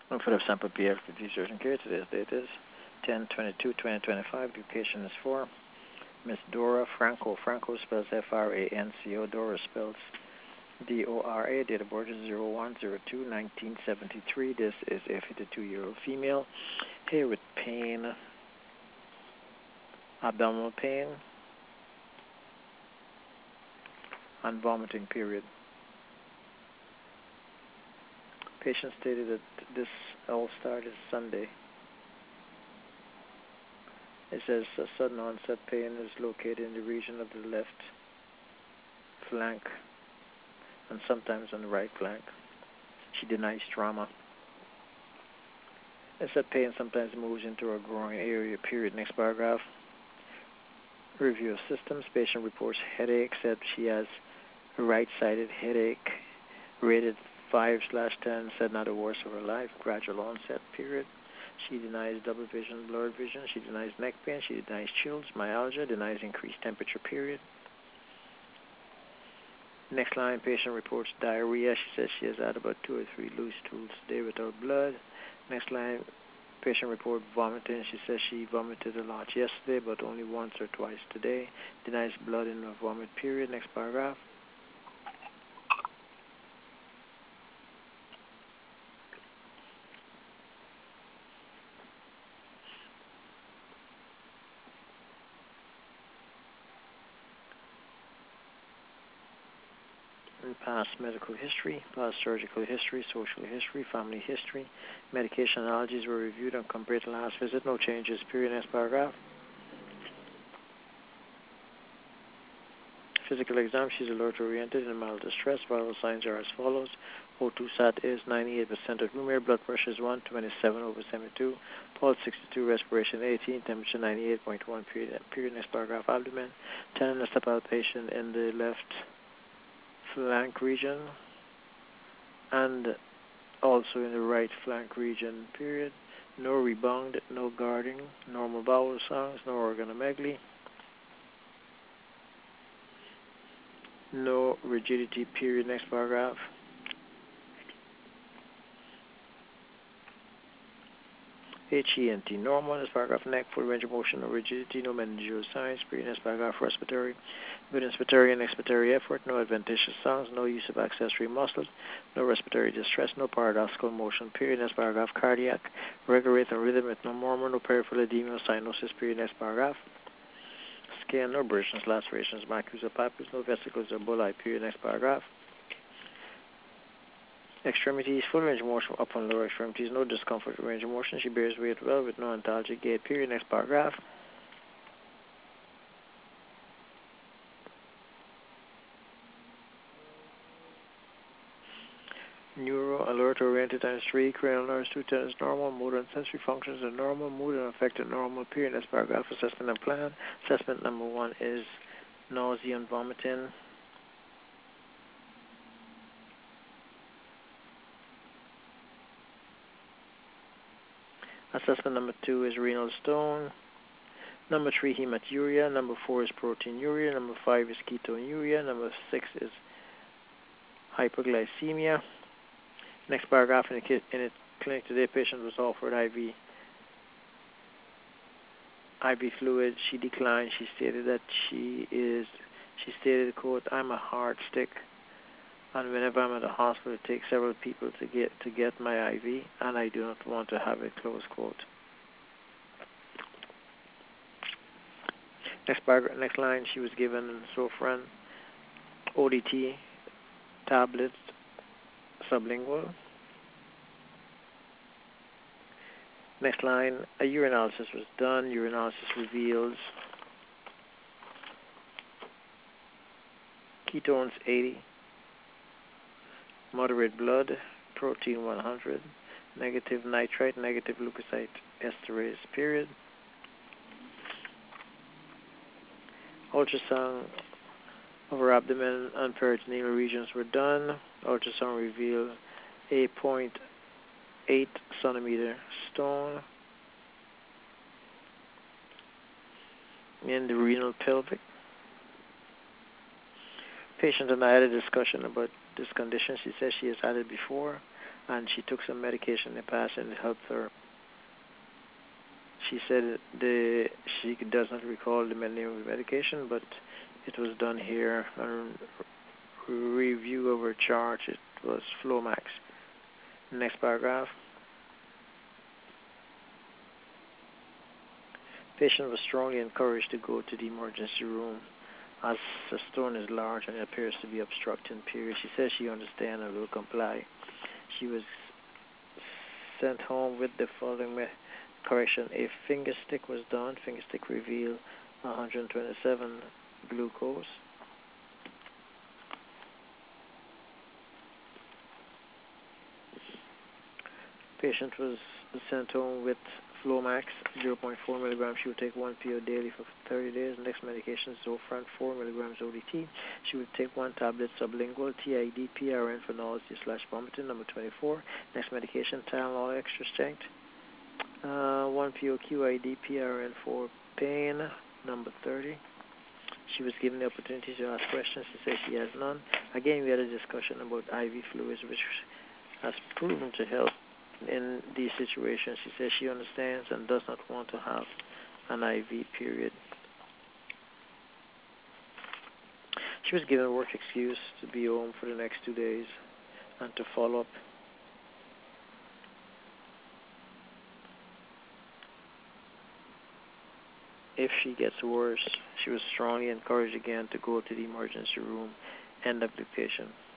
Look for the sample PF for research and care. Today's date is 10/22/2025. The patient is for Miss Dora Franco. Franco spells Franco. Dora spells Dora. Date of birth is 01/02/1973. This is a 52-year-old female. Here with pain, abdominal pain, and vomiting period. Patient stated that this all started Sunday. It says a sudden onset pain is located in the region of the left flank and sometimes on the right flank. She denies trauma. It said pain sometimes moves into her groin area, period. Next paragraph. Review of systems. Patient reports headache, said she has a right-sided headache, rated 5/10, said not the worst of her life, gradual onset, period. She denies double vision, blurred vision. She denies neck pain. She denies chills, myalgia, denies increased temperature, period. Next line, patient reports diarrhea. She says she has had about 2 or 3 loose stools today without blood. Next line, patient reports vomiting. She says she vomited a lot yesterday, but only once or twice today. Denies blood in her vomit, period. Next paragraph. Past medical history, past surgical history, social history, family history. Medication allergies were reviewed and compared to last visit. No changes, period. Next paragraph. Physical exam, she's alert-oriented and mild distress. Vital signs are as follows. O2 sat is 98% of room air. Blood pressure is 127/72. Pulse 62. Respiration 18. Temperature 98.1. Period. Next paragraph. Abdomen. Tenderness to palpation in the left flank region and also in the right flank region. Period. No rebound. No guarding. Normal bowel sounds. No organomegaly. No rigidity, period. Next paragraph. HENT, normal. Next paragraph. Neck, full range of motion, no rigidity, no meningeal signs, period. Next paragraph. Respiratory, good inspiratory and expiratory effort, no adventitious sounds, no use of accessory muscles, no respiratory distress, no paradoxical motion, period. Next paragraph. Cardiac, regular rate and rhythm with no murmur, no peripheral edema, cyanosis, period. Next paragraph. Skin, no abrasions, lacerations, macules or papules, no vesicles or bullae, period. Next paragraph. Extremities, full range of motion up and lower extremities, no discomfort with range of motion. She bears weight well with no antalgic gait, period. Next paragraph. Neuro, alert, oriented times 3, cranial nerves 2 times normal, motor and sensory functions are normal, mood and affected normal, period. Next paragraph. Assessment and plan. Assessment number 1 is nausea and vomiting. Assessment number 2 is renal stone. Number 3, hematuria. Number 4 is proteinuria. Number 5 is ketonuria. Number 6 is hypoglycemia. Next paragraph. In a clinic today, patient was offered IV fluid. She declined. She stated that she stated, quote, I'm a hard stick, and whenever I'm at the hospital, it takes several people to get my IV, and I do not want to have it, close quote. Next line, she was given Zofran ODT tablets sublingual. Next line, a urinalysis was done. Urinalysis reveals ketones 80, moderate blood, protein 100, negative nitrite, negative leukocyte esterase, period. Ultrasound of her abdomen and peritoneal regions were done. Ultrasound revealed a 0.8 centimeter stone in the renal pelvic. Patient and I had a discussion about this condition. She says she has had it before. and she took some medication in the past and it helped her. She said she does not recall the name of the medication, but it was done here on review of her chart. It was Flomax. Next paragraph. Patient was strongly encouraged to go to the emergency room as the stone is large and it appears to be obstructing period. She says she understands and will comply. She was sent home with the following correction. A finger stick was done. Finger stick revealed 127 glucose. Patient was sent home with Flomax 0.4 milligrams. She would take 1 PO daily for 30 days. Next medication is Zofran 4 milligrams ODT. She would take 1 tablet sublingual TID PRN for nausea/vomiting. Number 24. Next medication Tylenol extra strength 1 PO QID PRN for pain. Number 30. She was given the opportunity to ask questions. She says she has none. Again, we had a discussion about IV fluids, which has proven to help in these situations. She says she understands and does not want to have an IV period. She was given a work excuse to be home for the next 2 days and to follow up. If she gets worse, she was strongly encouraged again to go to the emergency room. End of dictation.